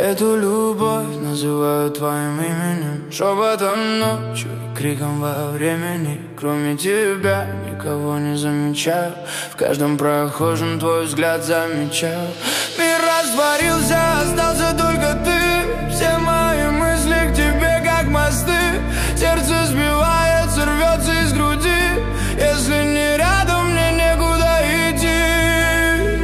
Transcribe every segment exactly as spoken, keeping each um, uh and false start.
Эту любовь называют твоим именем, шепотом ночью, криком во времени. Кроме тебя никого не замечаю, в каждом прохожем твой взгляд замечаю. Мир растворился, остался только ты. Все мои мысли к тебе как мосты. Сердце сбивается, рвется из груди. Если не рядом, мне некуда идти.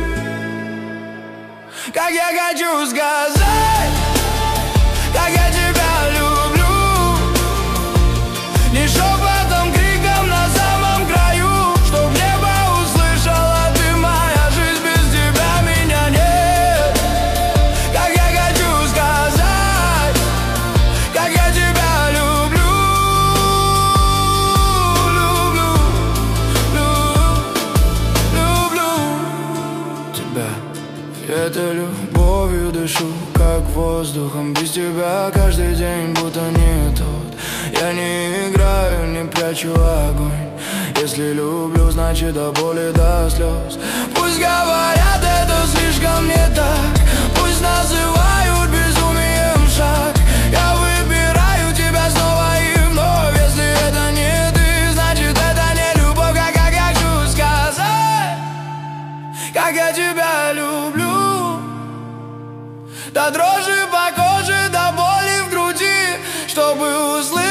Как я хочу сказать, как я тебя люблю. Не шепотом, криком на самом краю, чтоб небо услышало, ты моя жизнь, без тебя меня нет. Как я хочу сказать, как я тебя люблю. Люблю, люблю тебя. Это любовью дышу, как воздухом. Без тебя каждый день будто не тот. Я не играю, не прячу огонь. Если люблю, значит до боли, до слез. Пусть говорят, это слишком не так. Пусть называют безумием шаг. Я выбираю тебя снова и вновь. Если это не ты, значит это не любовь. Как я хочу сказать, как я тебя люблю. До дрожи по коже, до боли в груди, чтобы услышать.